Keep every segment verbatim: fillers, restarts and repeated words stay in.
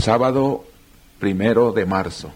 Sábado primero de marzo.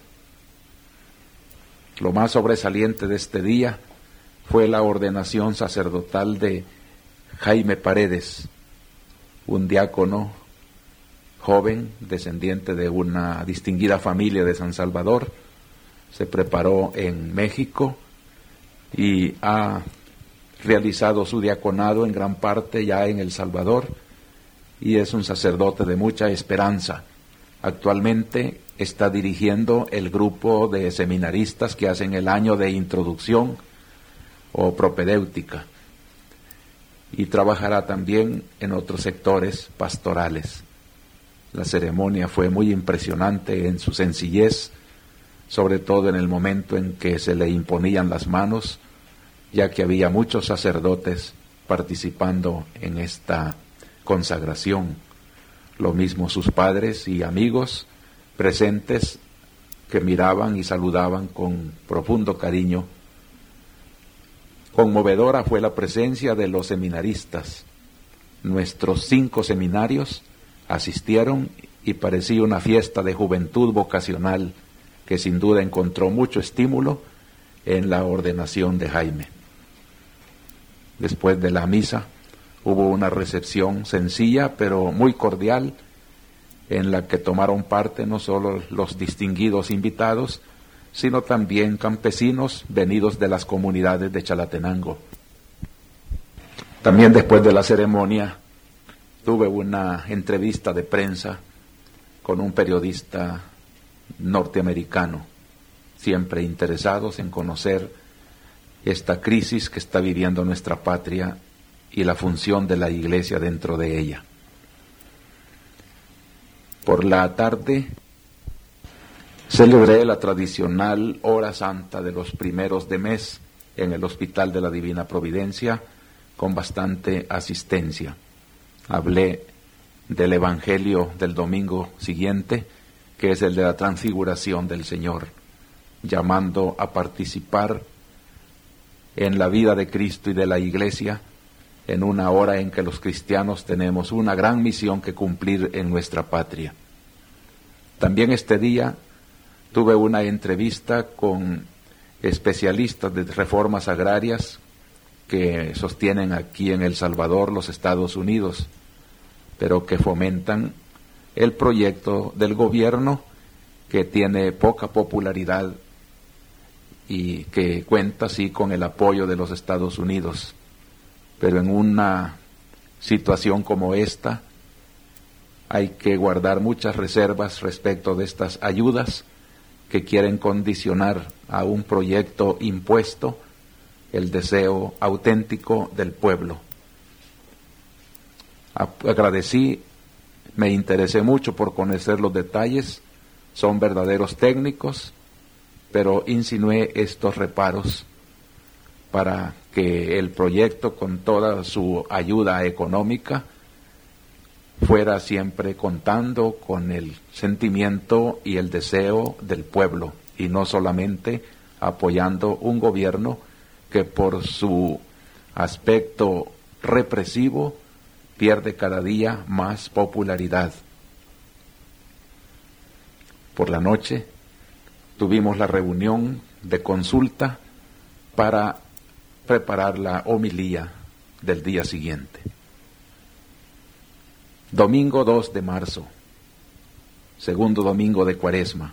Lo más sobresaliente de este día fue la ordenación sacerdotal de Jaime Paredes, un diácono joven, descendiente de una distinguida familia de San Salvador. Se preparó en México y ha realizado su diaconado en gran parte ya en El Salvador, y es un sacerdote de mucha esperanza. Actualmente está dirigiendo el grupo de seminaristas que hacen el año de introducción o propedéutica, y trabajará también en otros sectores pastorales. La ceremonia fue muy impresionante en su sencillez, sobre todo en el momento en que se le imponían las manos, ya que había muchos sacerdotes participando en esta consagración. Lo mismo sus padres y amigos presentes, que miraban y saludaban con profundo cariño. Conmovedora fue la presencia de los seminaristas. Nuestros cinco seminarios asistieron y parecía una fiesta de juventud vocacional que sin duda encontró mucho estímulo en la ordenación de Jaime. Después de la misa hubo una recepción sencilla pero muy cordial, en la que tomaron parte no solo los distinguidos invitados, sino también campesinos venidos de las comunidades de Chalatenango. También después de la ceremonia tuve una entrevista de prensa con un periodista norteamericano, siempre interesados en conocer esta crisis que está viviendo nuestra patria y la función de la Iglesia dentro de ella. Por la tarde celebré la tradicional hora santa de los primeros de mes en el Hospital de la Divina Providencia con bastante asistencia. Hablé del Evangelio del domingo siguiente, que es el de la transfiguración del Señor, llamando a participar en la vida de Cristo y de la Iglesia en una hora en que los cristianos tenemos una gran misión que cumplir en nuestra patria. También este día tuve una entrevista con especialistas de reformas agrarias que sostienen aquí en El Salvador los Estados Unidos, pero que fomentan el proyecto del gobierno, que tiene poca popularidad y que cuenta sí con el apoyo de los Estados Unidos. Pero en una situación como esta hay que guardar muchas reservas respecto de estas ayudas que quieren condicionar a un proyecto impuesto el deseo auténtico del pueblo. Agradecí, me interesé mucho por conocer los detalles, son verdaderos técnicos, pero insinué estos reparos para que el proyecto, con toda su ayuda económica, fuera siempre contando con el sentimiento y el deseo del pueblo, y no solamente apoyando un gobierno que por su aspecto represivo pierde cada día más popularidad. Por la noche tuvimos la reunión de consulta para preparar la homilía del día siguiente. Domingo dos de marzo, segundo domingo de Cuaresma.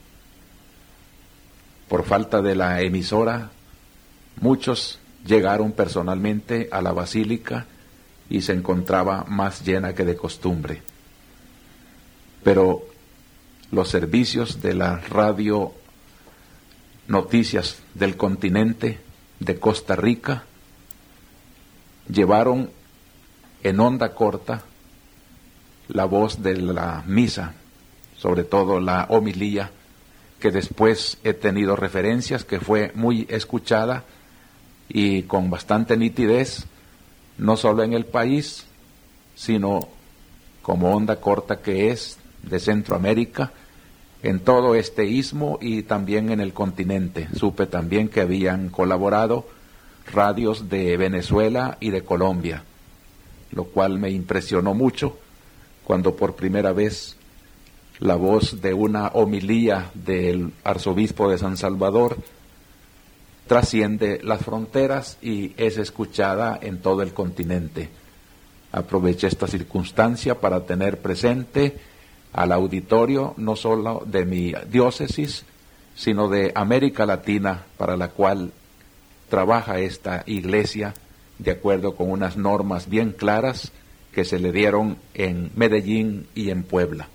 Por falta de la emisora, muchos llegaron personalmente a la basílica y se encontraba más llena que de costumbre. Pero los servicios de la radio Noticias del Continente de Costa Rica llevaron en onda corta la voz de la misa, sobre todo la homilía, que después he tenido referencias que fue muy escuchada y con bastante nitidez, no solo en el país, sino como onda corta que es de Centroamérica, en todo este istmo y también en el continente. Supe también que habían colaborado radios de Venezuela y de Colombia, lo cual me impresionó mucho cuando por primera vez la voz de una homilía del arzobispo de San Salvador trasciende las fronteras y es escuchada en todo el continente. Aproveché esta circunstancia para tener presente al auditorio no solo de mi diócesis, sino de América Latina, para la cual trabaja esta iglesia de acuerdo con unas normas bien claras que se le dieron en Medellín y en Puebla.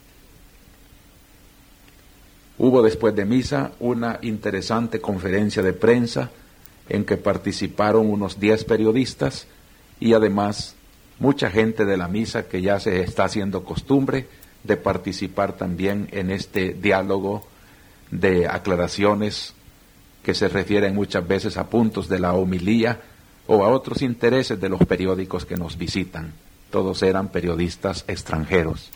Hubo después de misa una interesante conferencia de prensa en que participaron unos diez periodistas y además mucha gente de la misa que ya se está haciendo costumbre de participar también en este diálogo de aclaraciones que se refieren muchas veces a puntos de la homilía o a otros intereses de los periódicos que nos visitan. Todos eran periodistas extranjeros.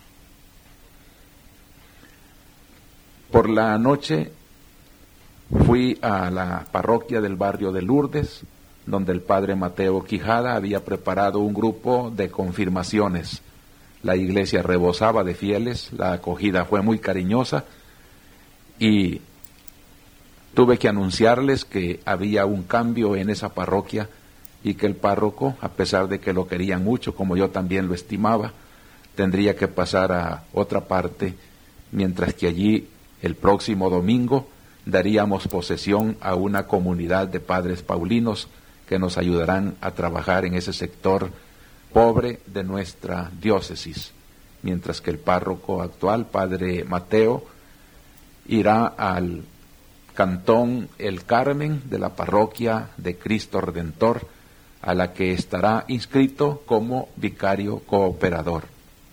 Por la noche fui a la parroquia del barrio de Lourdes, donde el padre Mateo Quijada había preparado un grupo de confirmaciones. La iglesia rebosaba de fieles, la acogida fue muy cariñosa y tuve que anunciarles que había un cambio en esa parroquia y que el párroco, a pesar de que lo querían mucho, como yo también lo estimaba, tendría que pasar a otra parte, mientras que allí el próximo domingo daríamos posesión a una comunidad de padres paulinos que nos ayudarán a trabajar en ese sector pobre de nuestra diócesis, mientras que el párroco actual, padre Mateo, irá al cantón El Carmen de la parroquia de Cristo Redentor, a la que estará inscrito como vicario cooperador.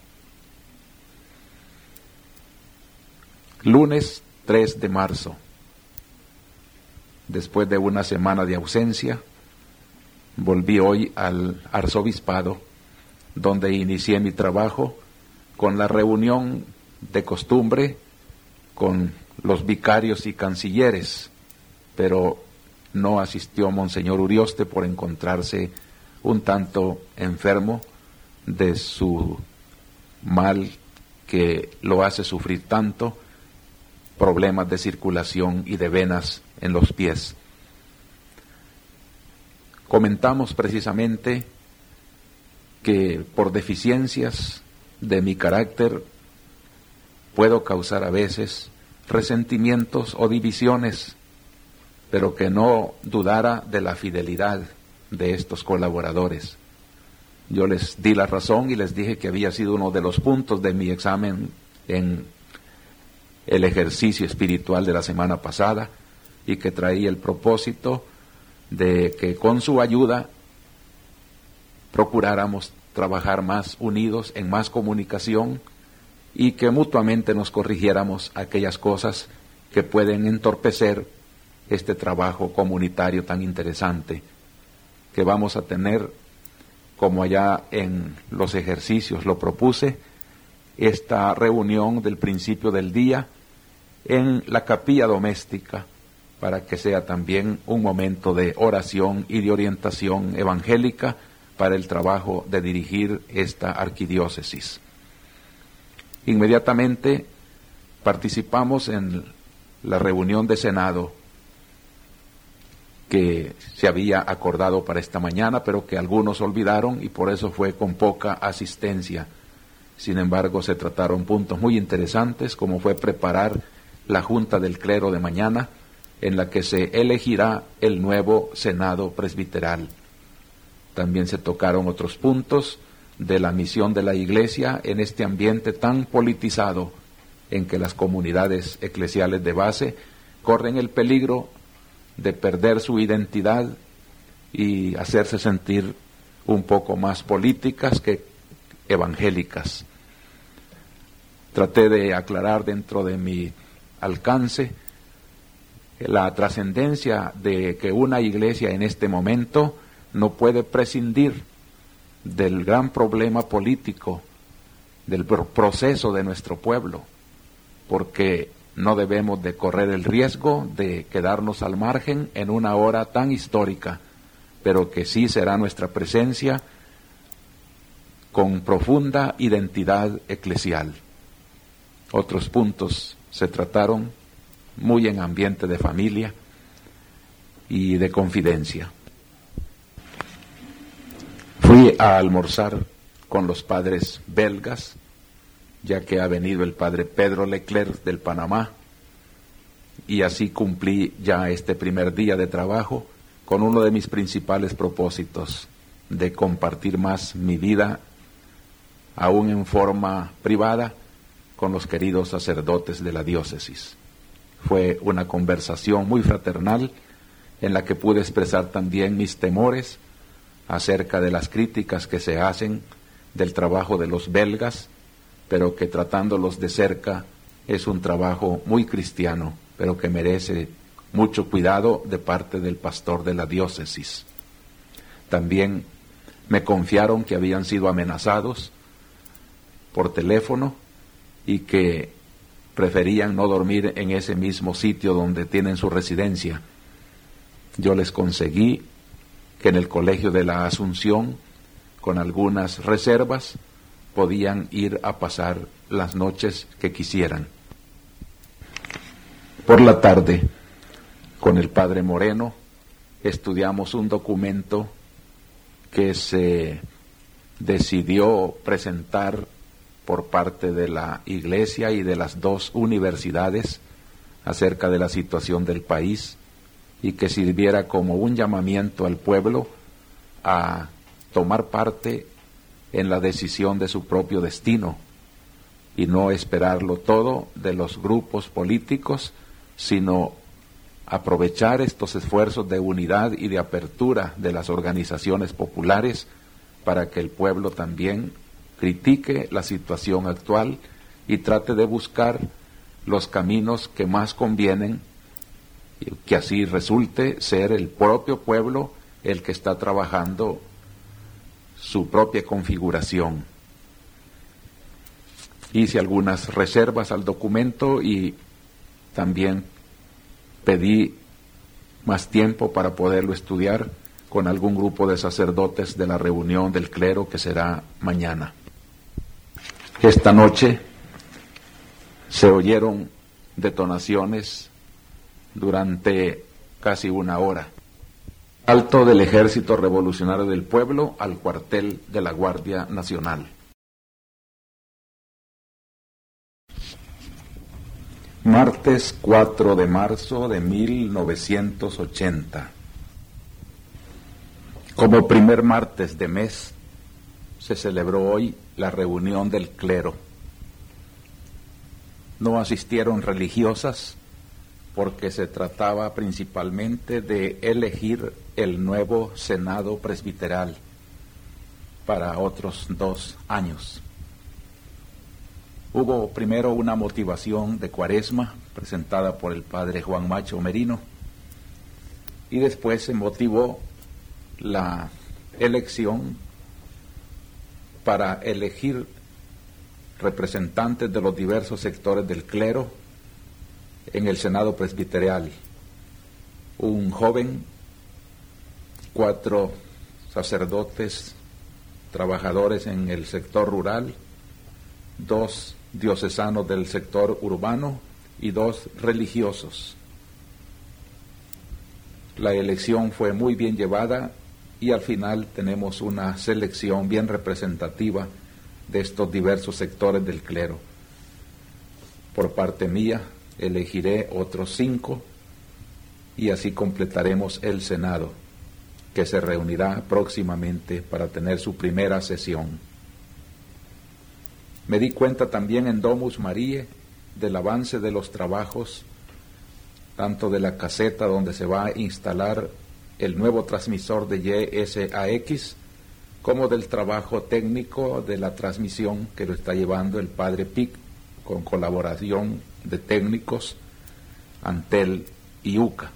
Lunes tres de marzo. Después de una semana de ausencia, volví hoy al arzobispado, donde inicié mi trabajo con la reunión de costumbre con los vicarios y cancilleres, pero no asistió Monseñor Urioste por encontrarse un tanto enfermo de su mal que lo hace sufrir tanto, problemas de circulación y de venas en los pies. Comentamos precisamente que por deficiencias de mi carácter puedo causar a veces resentimientos o divisiones, pero que no dudara de la fidelidad de estos colaboradores. Yo les di la razón y les dije que había sido uno de los puntos de mi examen en el ejercicio espiritual de la semana pasada y que traía el propósito de que con su ayuda procuráramos trabajar más unidos, en más comunicación y que mutuamente nos corrigiéramos aquellas cosas que pueden entorpecer este trabajo comunitario tan interesante que vamos a tener, como allá en los ejercicios lo propuse, esta reunión del principio del día en la capilla doméstica, para que sea también un momento de oración y de orientación evangélica para el trabajo de dirigir esta arquidiócesis. Inmediatamente participamos en la reunión de Senado que se había acordado para esta mañana, pero que algunos olvidaron y por eso fue con poca asistencia. Sin embargo, se trataron puntos muy interesantes, como fue preparar la Junta del Clero de mañana, en la que se elegirá el nuevo Senado presbiteral. También se tocaron otros puntos de la misión de la Iglesia en este ambiente tan politizado en que las comunidades eclesiales de base corren el peligro de perder su identidad y hacerse sentir un poco más políticas que evangélicas. Traté de aclarar dentro de mi alcance la trascendencia de que una iglesia en este momento no puede prescindir del gran problema político, del proceso de nuestro pueblo, porque no debemos de correr el riesgo de quedarnos al margen en una hora tan histórica, pero que sí será nuestra presencia con profunda identidad eclesial. Otros puntos se trataron muy en ambiente de familia y de confidencia. Fui a almorzar con los padres belgas, ya que ha venido el padre Pedro Leclerc del Panamá, y así cumplí ya este primer día de trabajo con uno de mis principales propósitos, de compartir más mi vida, aún en forma privada, con los queridos sacerdotes de la diócesis. Fue una conversación muy fraternal en la que pude expresar también mis temores acerca de las críticas que se hacen del trabajo de los belgas, pero que tratándolos de cerca es un trabajo muy cristiano, pero que merece mucho cuidado de parte del pastor de la diócesis. También me confiaron que habían sido amenazados por teléfono y que preferían no dormir en ese mismo sitio donde tienen su residencia. Yo les conseguí que en el Colegio de la Asunción, con algunas reservas, podían ir a pasar las noches que quisieran. Por la tarde, con el padre Moreno, estudiamos un documento que se decidió presentar por parte de la Iglesia y de las dos universidades acerca de la situación del país, y que sirviera como un llamamiento al pueblo a tomar parte en la decisión de su propio destino y no esperarlo todo de los grupos políticos, sino aprovechar estos esfuerzos de unidad y de apertura de las organizaciones populares para que el pueblo también critique la situación actual y trate de buscar los caminos que más convienen, y que así resulte ser el propio pueblo el que está trabajando su propia configuración. Hice algunas reservas al documento y también pedí más tiempo para poderlo estudiar con algún grupo de sacerdotes de la reunión del clero que será mañana. Esta noche se oyeron detonaciones durante casi una hora. Alto del Ejército Revolucionario del Pueblo al cuartel de la Guardia Nacional. Martes cuatro de marzo de mil novecientos ochenta. Como primer martes de mes, se celebró hoy la reunión del clero. No asistieron religiosas porque se trataba principalmente de elegir el nuevo Senado presbiteral para otros dos años. Hubo primero una motivación de Cuaresma presentada por el padre Juan Macho Merino y después se motivó la elección para elegir representantes de los diversos sectores del clero en el Senado presbiteral. Un joven, cuatro sacerdotes trabajadores en el sector rural, dos diocesanos del sector urbano y dos religiosos. La elección fue muy bien llevada y al final tenemos una selección bien representativa de estos diversos sectores del clero. Por parte mía, elegiré otros cinco y así completaremos el Senado, que se reunirá próximamente para tener su primera sesión. Me di cuenta también en Domus Mariae del avance de los trabajos, tanto de la caseta donde se va a instalar el nuevo transmisor de Y S A X, como del trabajo técnico de la transmisión que lo está llevando el padre Pic, con colaboración de técnicos Antel y U C A.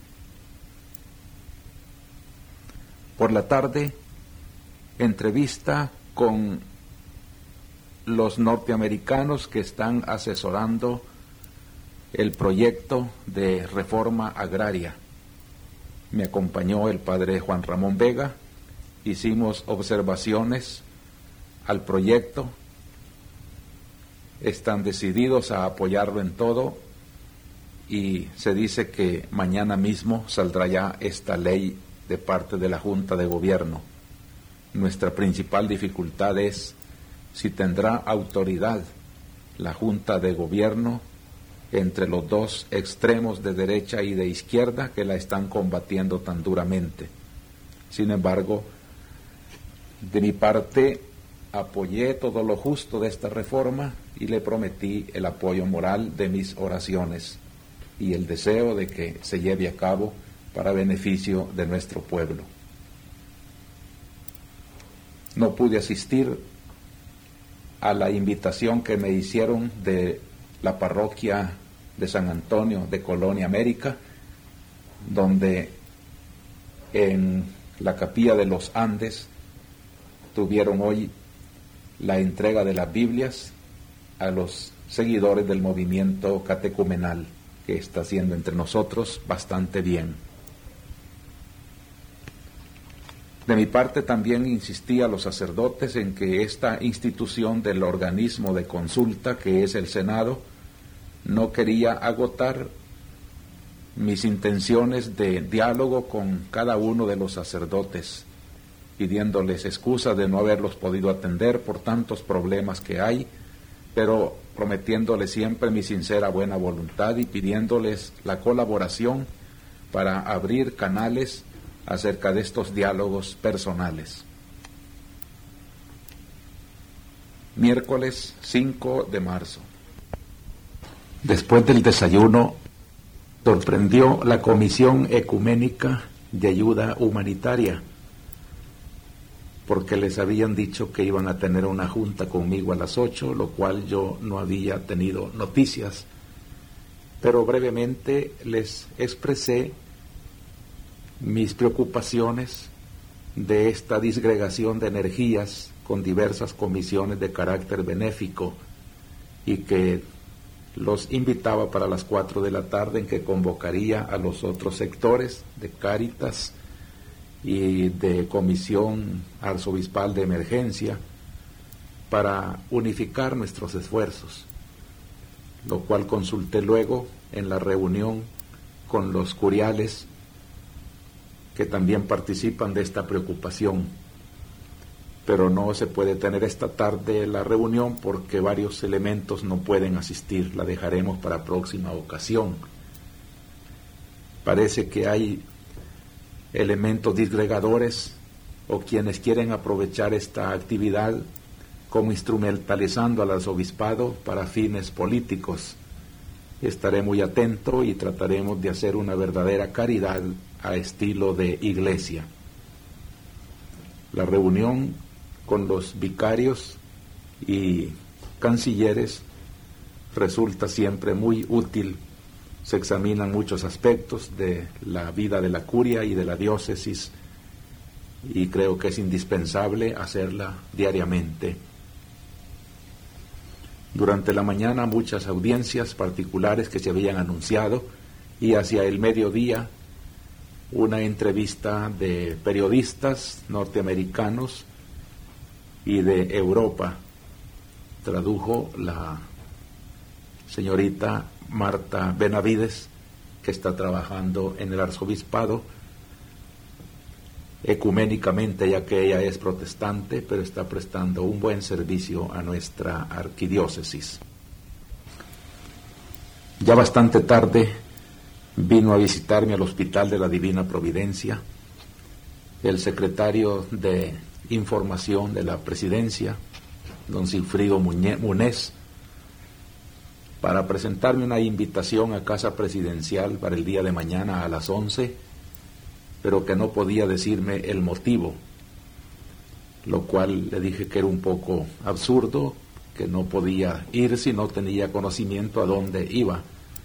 Por la tarde, entrevista con los norteamericanos que están asesorando el proyecto de reforma agraria. Me acompañó el padre Juan Ramón Vega, hicimos observaciones al proyecto están decididos a apoyarlo en todo y se dice que mañana mismo saldrá ya esta ley de parte de la Junta de Gobierno. Nuestra principal dificultad es si tendrá autoridad la Junta de Gobierno entre los dos extremos de derecha y de izquierda que la están combatiendo tan duramente. Sin embargo, de mi parte, apoyé todo lo justo de esta reforma y le prometí el apoyo moral de mis oraciones y el deseo de que se lleve a cabo para beneficio de nuestro pueblo. No pude asistir a la invitación que me hicieron de la parroquia de San Antonio de Colonia América, donde en la capilla de los Andes tuvieron hoy la entrega de las Biblias a los seguidores del movimiento catecumenal, que está haciendo entre nosotros bastante bien. De mi parte también insistí a los sacerdotes en que esta institución del organismo de consulta, que es el Senado, no quería agotar mis intenciones de diálogo con cada uno de los sacerdotes, pidiéndoles excusa de no haberlos podido atender por tantos problemas que hay, pero prometiéndoles siempre mi sincera buena voluntad y pidiéndoles la colaboración para abrir canales acerca de estos diálogos personales. Miércoles cinco de marzo. Después del desayuno, sorprendió la Comisión Ecuménica de Ayuda Humanitaria, porque les habían dicho que iban a tener una junta conmigo a las ocho, lo cual yo no había tenido noticias, pero brevemente les expresé mis preocupaciones de esta disgregación de energías con diversas comisiones de carácter benéfico y que los invitaba para las cuatro de la tarde, en que convocaría a los otros sectores de Cáritas y de Comisión Arzobispal de Emergencia para unificar nuestros esfuerzos, lo cual consulté luego en la reunión con los curiales que también participan de esta preocupación. Pero no se puede tener esta tarde la reunión porque varios elementos no pueden asistir, la dejaremos para próxima ocasión. Parece que hay elementos disgregadores o quienes quieren aprovechar esta actividad como instrumentalizando al arzobispado para fines políticos. Estaré muy atento y trataremos de hacer una verdadera caridad a estilo de iglesia. La reunión con los vicarios y cancilleres resulta siempre muy útil. Se examinan muchos aspectos de la vida de la curia y de la diócesis y creo que es indispensable hacerla diariamente. Durante la mañana muchas audiencias particulares que se habían anunciado y hacia el mediodía una entrevista de periodistas norteamericanos y de Europa. Tradujo la señorita Marta Benavides, que está trabajando en el arzobispado ecuménicamente, ya que ella es protestante, pero está prestando un buen servicio a nuestra arquidiócesis. Ya bastante tarde vino a visitarme al Hospital de la Divina Providencia el secretario de Información de la Presidencia, don Silfrido Munez, para presentarme una invitación a Casa Presidencial para el día de mañana a las once, pero que no podía decirme el motivo, lo cual le dije que era un poco absurdo, que no podía ir si no tenía conocimiento a dónde iba,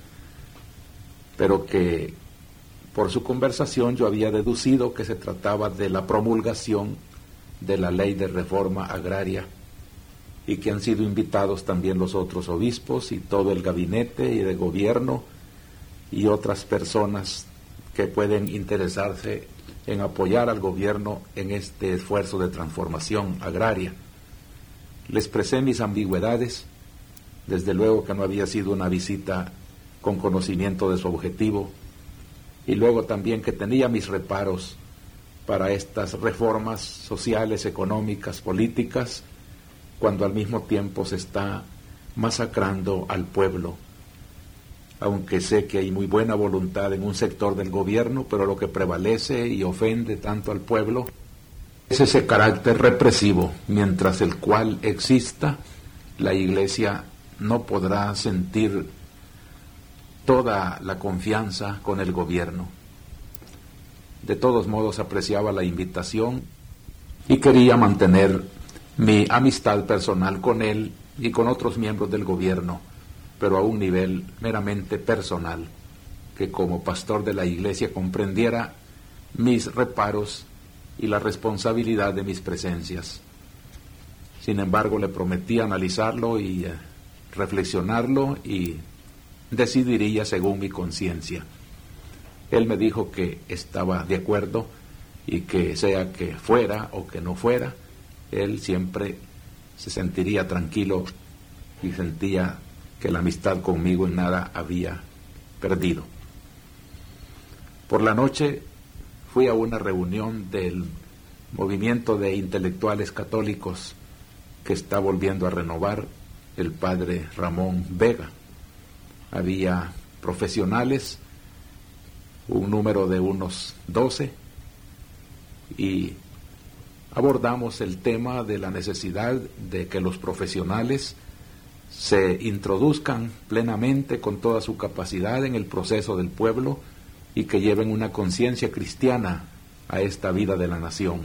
pero que por su conversación yo había deducido que se trataba de la promulgación de la ley de reforma agraria y que han sido invitados también los otros obispos y todo el gabinete y de gobierno y otras personas que pueden interesarse en apoyar al gobierno en este esfuerzo de transformación agraria. Les expresé mis ambigüedades Desde luego que no había sido una visita con conocimiento de su objetivo, y luego también que tenía mis reparos para estas reformas sociales, económicas, políticas, cuando al mismo tiempo se está masacrando al pueblo. Aunque sé que hay muy buena voluntad en un sector del gobierno, pero lo que prevalece y ofende tanto al pueblo es ese carácter represivo, mientras el cual exista, la Iglesia no podrá sentir toda la confianza con el gobierno. De todos modos apreciaba la invitación y quería mantener mi amistad personal con él y con otros miembros del gobierno, pero a un nivel meramente personal, que como pastor de la Iglesia comprendiera mis reparos y la responsabilidad de mis presencias. Sin embargo, le prometí analizarlo y eh, reflexionarlo y decidiría según mi conciencia. Él me dijo que estaba de acuerdo y que sea que fuera o que no fuera, él siempre se sentiría tranquilo y sentía que la amistad conmigo en nada había perdido. Por la noche fui a una reunión del movimiento de intelectuales católicos que está volviendo a renovar el padre Ramón Vega. Había profesionales, un número de unos doce, y abordamos el tema de la necesidad de que los profesionales se introduzcan plenamente con toda su capacidad en el proceso del pueblo y que lleven una conciencia cristiana a esta vida de la nación.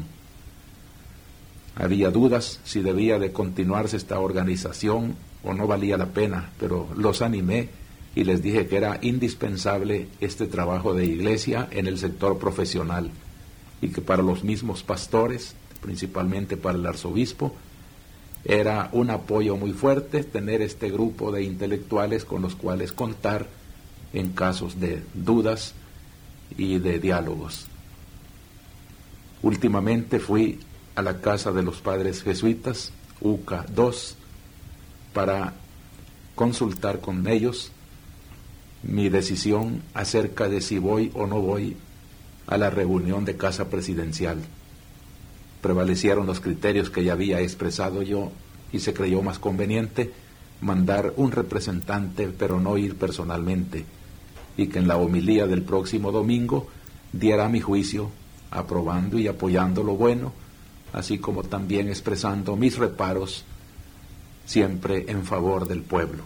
Había dudas si debía de continuarse esta organización o no valía la pena, pero los animé y les dije que era indispensable este trabajo de iglesia en el sector profesional y que para los mismos pastores, principalmente para el arzobispo, era un apoyo muy fuerte tener este grupo de intelectuales con los cuales contar en casos de dudas y de diálogos. Últimamente fui a la casa de los padres jesuitas, U C A dos, para consultar con ellos mi decisión acerca de si voy o no voy a la reunión de Casa Presidencial. Prevalecieron los criterios que ya había expresado yo y se creyó más conveniente mandar un representante, pero no ir personalmente, y que en la homilía del próximo domingo diera mi juicio, aprobando y apoyando lo bueno, así como también expresando mis reparos, siempre en favor del pueblo.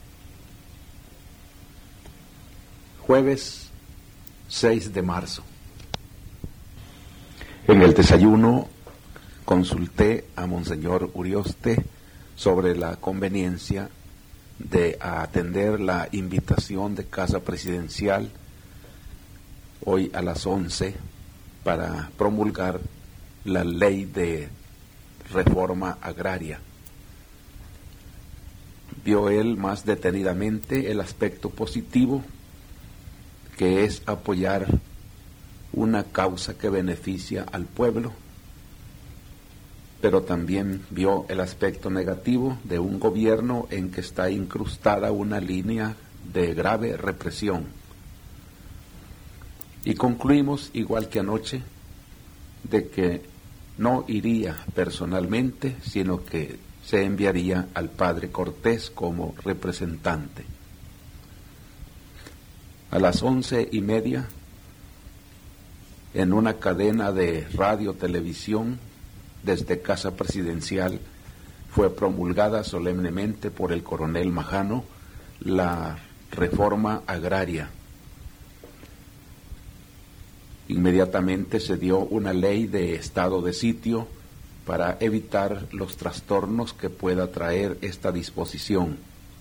Jueves seis de marzo. En el desayuno consulté a Monseñor Urioste sobre la conveniencia de atender la invitación de Casa Presidencial hoy a las once para promulgar la ley de reforma agraria. Vio él más detenidamente el aspecto positivo, que es apoyar una causa que beneficia al pueblo, pero también vio el aspecto negativo de un gobierno en que está incrustada una línea de grave represión. Y concluimos, igual que anoche, de que no iría personalmente, sino que se enviaría al padre Cortés como representante. A las once y media, en una cadena de radio-televisión desde Casa Presidencial, fue promulgada solemnemente por el coronel Majano la reforma agraria. Inmediatamente se dio una ley de estado de sitio para evitar los trastornos que pueda traer esta disposición.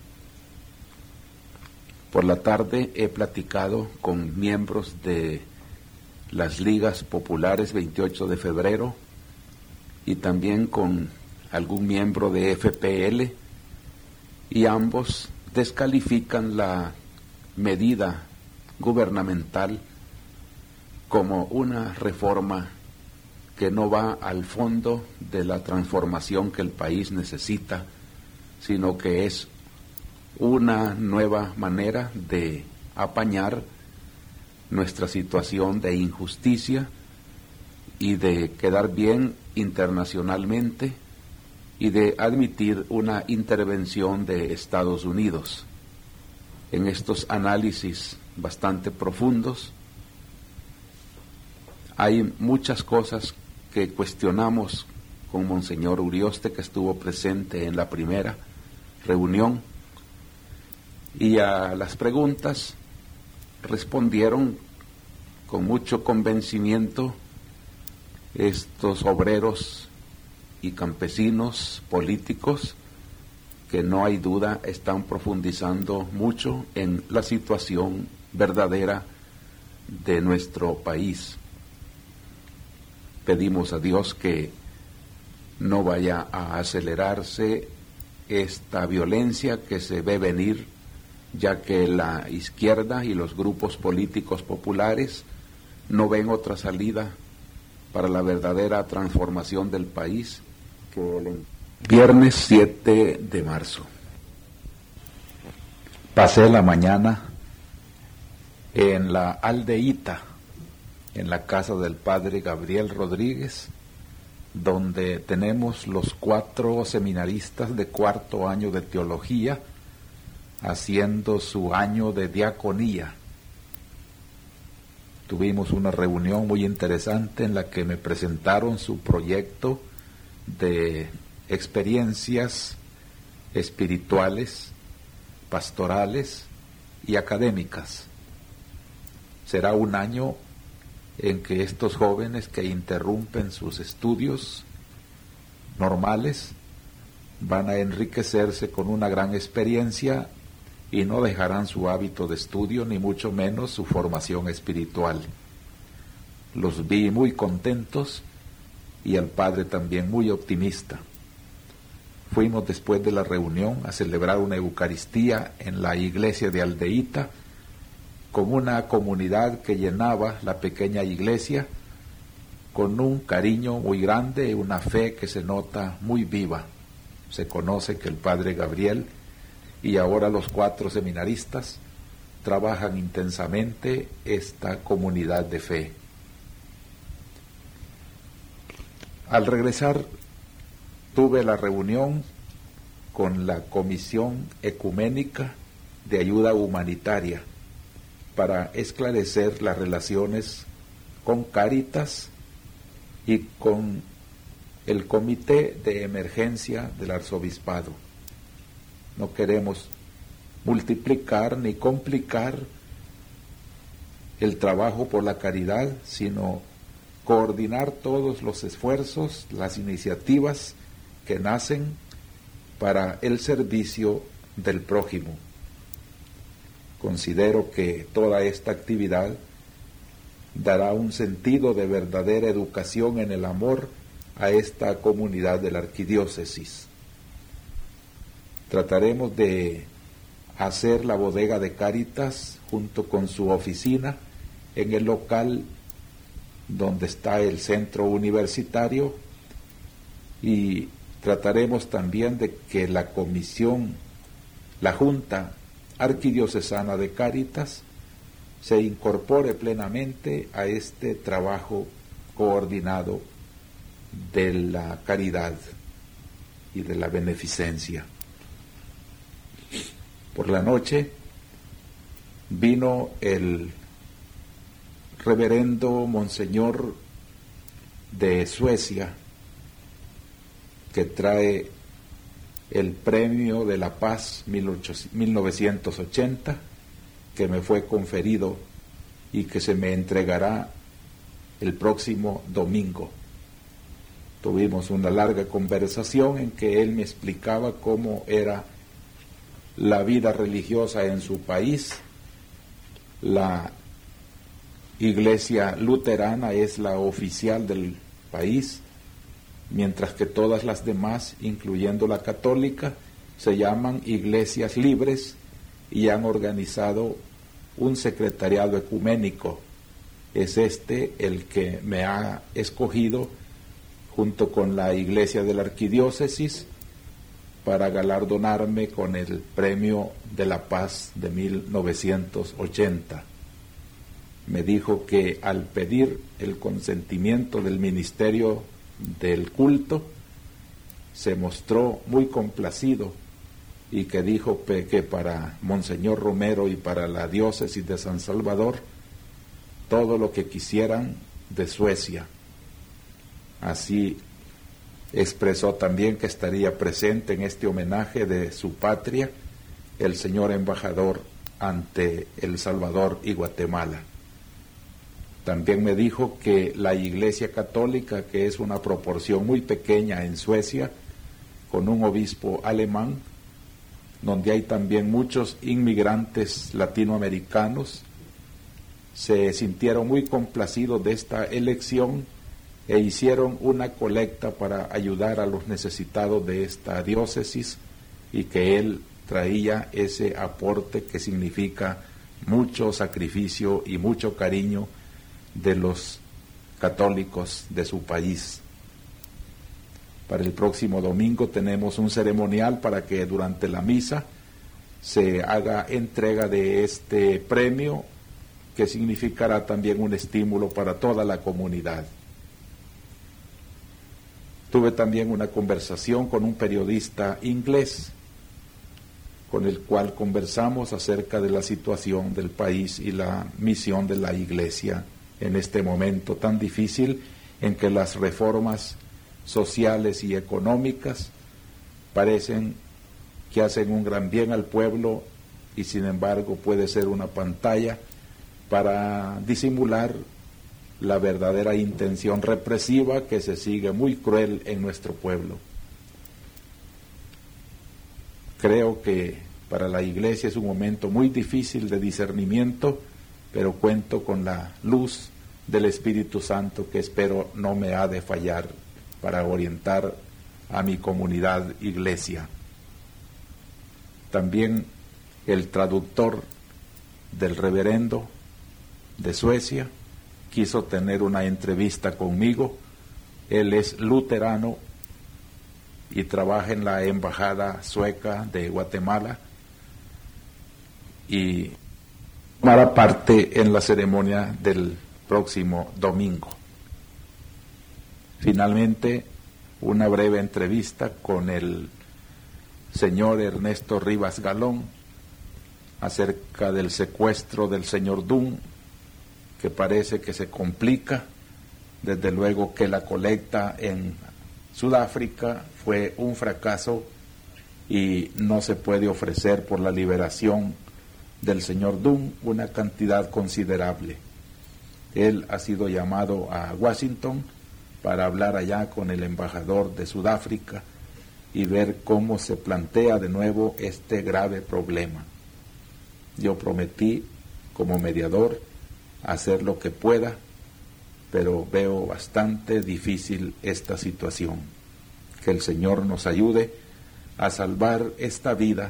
Por la tarde he platicado con miembros de las ligas populares veintiocho de febrero y también con algún miembro de F P L, y ambos descalifican la medida gubernamental como una reforma que no va al fondo de la transformación que el país necesita, sino que es una nueva manera de apañar nuestra situación de injusticia y de quedar bien internacionalmente y de admitir una intervención de Estados Unidos. En estos análisis bastante profundos hay muchas cosas que cuestionamos con Monseñor Urioste, que estuvo presente en la primera reunión, y a las preguntas respondieron con mucho convencimiento estos obreros y campesinos políticos que no hay duda están profundizando mucho en la situación verdadera de nuestro país. Pedimos a Dios que no vaya a acelerarse esta violencia que se ve venir, ya que la izquierda y los grupos políticos populares no ven otra salida para la verdadera transformación del país que el viernes siete de marzo. Pasé la mañana en la aldeíta, en la casa del padre Gabriel Rodríguez, donde tenemos los cuatro seminaristas de cuarto año de teología haciendo su año de diaconía. Tuvimos una reunión muy interesante en la que me presentaron su proyecto de experiencias espirituales, pastorales y académicas. Será un año en que estos jóvenes que interrumpen sus estudios normales van a enriquecerse con una gran experiencia y no dejarán su hábito de estudio, ni mucho menos su formación espiritual. Los vi muy contentos y al padre también muy optimista. Fuimos después de la reunión a celebrar una Eucaristía en la iglesia de Aldeíta, con una comunidad que llenaba la pequeña iglesia con un cariño muy grande y una fe que se nota muy viva. Se conoce que el padre Gabriel y ahora los cuatro seminaristas trabajan intensamente esta comunidad de fe. Al regresar tuve la reunión con la Comisión Ecuménica de Ayuda Humanitaria para esclarecer las relaciones con Cáritas y con el Comité de Emergencia del Arzobispado. No queremos multiplicar ni complicar el trabajo por la caridad, sino coordinar todos los esfuerzos, las iniciativas que nacen para el servicio del prójimo. Considero que toda esta actividad dará un sentido de verdadera educación en el amor a esta comunidad de la arquidiócesis. Trataremos de hacer la bodega de Cáritas junto con su oficina en el local donde está el centro universitario, y trataremos también de que la comisión, la Junta Arquidiocesana de Cáritas, se incorpore plenamente a este trabajo coordinado de la caridad y de la beneficencia. Por la noche vino el reverendo Monseñor de Suecia, que trae el Premio de la Paz mil novecientos ochenta, que me fue conferido y que se me entregará el próximo domingo. Tuvimos una larga conversación en que él me explicaba cómo era la vida religiosa en su país. La iglesia luterana es la oficial del país, mientras que todas las demás, incluyendo la católica, se llaman iglesias libres y han organizado un secretariado ecuménico. Es este el que me ha escogido junto con la iglesia de la arquidiócesis para galardonarme con el Premio de la Paz de mil novecientos ochenta. Me dijo que al pedir el consentimiento del Ministerio del Culto, se mostró muy complacido y que dijo que para Monseñor Romero y para la diócesis de San Salvador, todo lo que quisieran de Suecia. Así expresó también que estaría presente en este homenaje de su patria el señor embajador ante El Salvador y Guatemala. También me dijo que la Iglesia Católica, que es una proporción muy pequeña en Suecia, con un obispo alemán, donde hay también muchos inmigrantes latinoamericanos, se sintieron muy complacidos de esta elección e hicieron una colecta para ayudar a los necesitados de esta diócesis, y que él traía ese aporte que significa mucho sacrificio y mucho cariño de los católicos de su país. Para el próximo domingo tenemos un ceremonial para que durante la misa se haga entrega de este premio, que significará también un estímulo para toda la comunidad. Tuve también una conversación con un periodista inglés, con el cual conversamos acerca de la situación del país y la misión de la Iglesia en este momento tan difícil en que las reformas sociales y económicas parecen que hacen un gran bien al pueblo, y sin embargo puede ser una pantalla para disimular la verdadera intención represiva que se sigue muy cruel en nuestro pueblo. Creo que para la Iglesia es un momento muy difícil de discernimiento, pero cuento con la luz del Espíritu Santo, que espero no me ha de fallar para orientar a mi comunidad iglesia. También el traductor del reverendo de Suecia quiso tener una entrevista conmigo. Él es luterano y trabaja en la embajada sueca de Guatemala y tomará parte en la ceremonia del próximo domingo. Finalmente, una breve entrevista con el señor Ernesto Rivas Galón acerca del secuestro del señor Dunn, que parece que se complica. Desde luego que la colecta en Sudáfrica fue un fracaso y no se puede ofrecer por la liberación del señor Dunn una cantidad considerable. Él ha sido llamado a Washington para hablar allá con el embajador de Sudáfrica y ver cómo se plantea de nuevo este grave problema. Yo prometí, como mediador, hacer lo que pueda, pero veo bastante difícil esta situación. Que el Señor nos ayude a salvar esta vida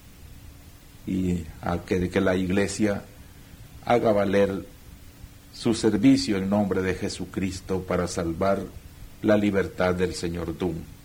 y a que, que la Iglesia haga valer su servicio en nombre de Jesucristo para salvar la libertad del señor Dunn.